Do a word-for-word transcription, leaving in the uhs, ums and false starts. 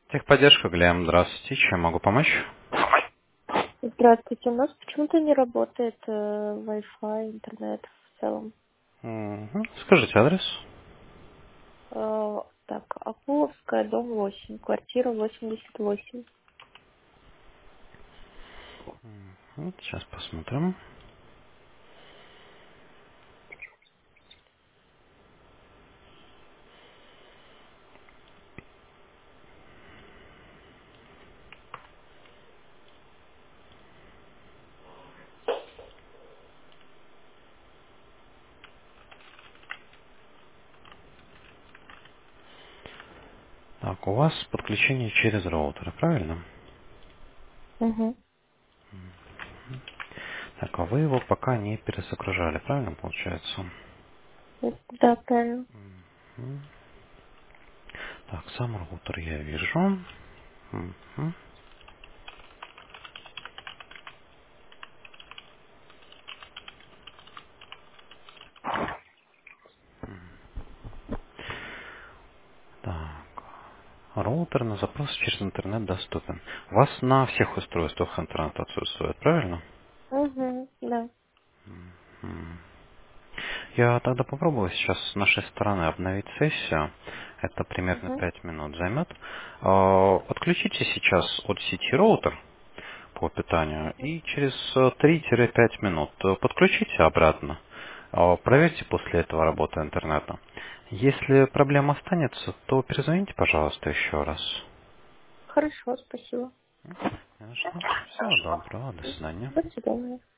Техподдержка, Глеб, здравствуйте. Чем могу помочь? Здравствуйте. У нас почему-то не работает э, Wi-Fi, интернет в целом. Мгм. Скажите адрес. Э, так, Акуловская, дом восемь, квартира восемьдесят восемь. Вот, сейчас посмотрим. Так, у вас подключение через роутер, правильно? Угу. Так, а вы его пока не перезагружали, правильно получается? Да, правильно. Мгм. Так, сам роутер я вижу. Мгм. Так, роутер на запрос через интернет доступен. У вас на всех устройствах интернет отсутствует, правильно? Угу, да. М. Я тогда попробую сейчас с нашей стороны обновить сессию. Это примерно Угу. пять минут займет. А, Подключите сейчас от сети роутер по питанию и через э, три-пять минут э, подключите обратно. А, Проверьте после этого работу интернета. Если проблема останется, то перезвоните, пожалуйста, еще раз. Хорошо, спасибо. Конечно. Всего доброго. До свидания. До свидания.